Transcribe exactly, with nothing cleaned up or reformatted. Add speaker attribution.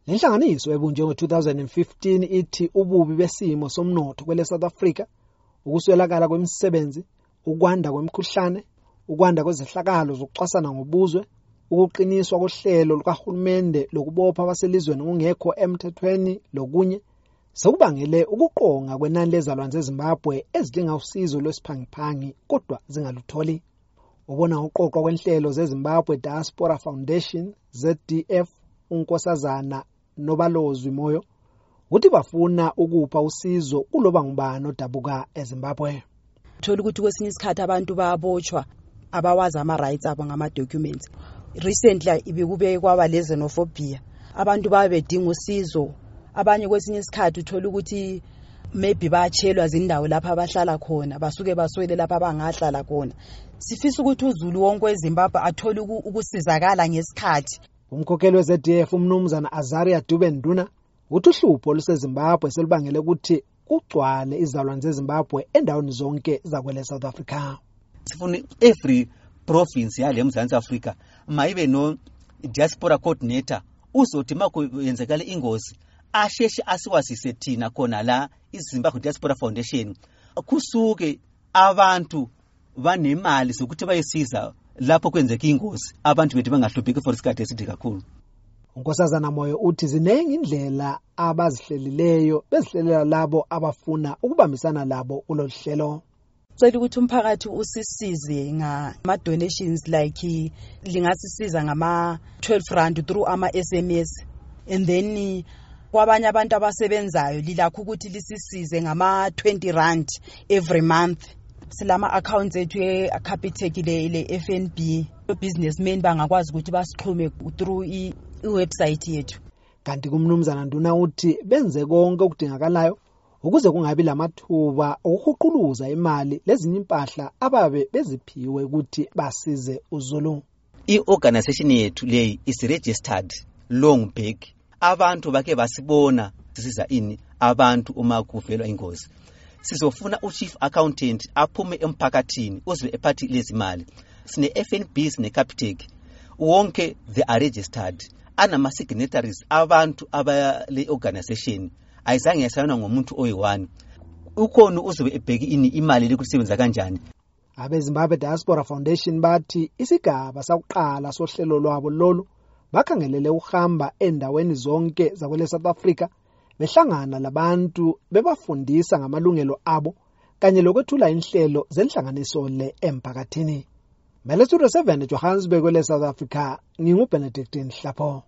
Speaker 1: Lenhlanganiso ebunjwe ngo two thousand fifteen ithi ububi besimo somnotho kwele South Africa, ukuswelakala kwemisebenzi, ukwanda kwemikhuhlane, ukwanda kwezehlakalo zokucwasana ngobuzwe, ukuqiniswa kohlelo lukahulumende lokubopha abaselizweni kungekho emthethweni lokunye, sekubangele ukuqonga kwenani lezalwane zeZimbabwe ezidinga usizo lwesiphangiphangi kodwa zingalutholi. Ubona uqoqwa kwenhlelo zeZimbabwe Diaspora Foundation Z D F uNkosazana Nobalozwi Moyo uthi bafuna ukupha usizo kuloba ngubani odabuka eZimbabwe.
Speaker 2: Thola ukuthi kwesinye isikhathi abantu bayabotshwa abawazi ama rights abo ngama documents. Recently ibekube kwaba lezenophobia, abantu babedinga usizo, abanye kwesinye isikhathi uthola ukuthi maybe bayatshelwa zindawo lapha abahlala khona basuke baswele lapha abangahlala khona. Sifisa ukuthi uZulu wonke weZimbabwe athole ukusizakala ngesikhathi.
Speaker 1: Umkhokheli we Z D F umnumzana Azaria Dubenduna uthi uhlupho luseZimbabwe selubangele ukuthi kugcwale izalwane zeZimbabwe endaweni zonke zakwele South Africa.
Speaker 3: Sifuna every province yale eMzantsi Africa mayibe no diaspora coordinator uzothi makuyenzekala ingozi asheshe asiwasise thina khona la iZimbabwe Diaspora Foundation kusuke abantu banemali sokuthi bayisiza lapho kwenzeka ingozi abantu bethu bangahlupheki for isikhathi eside kakhulu.
Speaker 1: Unkosazana Moyo uthi zinengi indlela abazihlelileyo bezihlelela labo abafuna ukubambisana labo kuloluhlelo.
Speaker 2: Cela ukuthi umphakathi usisize ngama donations like lingasisiza ngama twelve rand through ama S M S, and then kwabanye abantu abasebenzayo lilakho ukuthi lisisize ngama twenty rand every month. Silama accounts ethu eCapitec le F N B, businessmen bangakwazi ukuthi basixhume through i website yethu.
Speaker 1: Kanti kumnumzana Nduna uthi benze konke okudingakalayo ukuze kungabi lamathuba okuhuquluza imali lezinye impahla ababe beziphiwe ukuthi basize uZulu.
Speaker 3: I-organization yethu leyi is registered Longburg. Abantu bake basibona sisiza ini abantu uma kuvelwa ingozi. Sizofuna uchief accountant aphume emphakathini uzwe ephathi lezimali. Sine F N B sine Capitec. Wonke they are registered. Anama signatories abantu abale organization. Ayizange yasayana ngomuntu oyi-one. Ukhona uzobe ebheki ini imali lekusebenza kanjani.
Speaker 1: AbeZimbabwe Diaspora Foundation bathi isigaba sakuqala sohlelo lwabo lolu bakhangelele ukuhamba endaweni zonke zakwele South Africa behlangana labantu bebafundisa ngamalungelo abo kanye lokwethula inhlelo zenhlanganiso le emphakathini. Mele seven Johannesburg kwele South Africa, ngingu Benedict Nhlapho.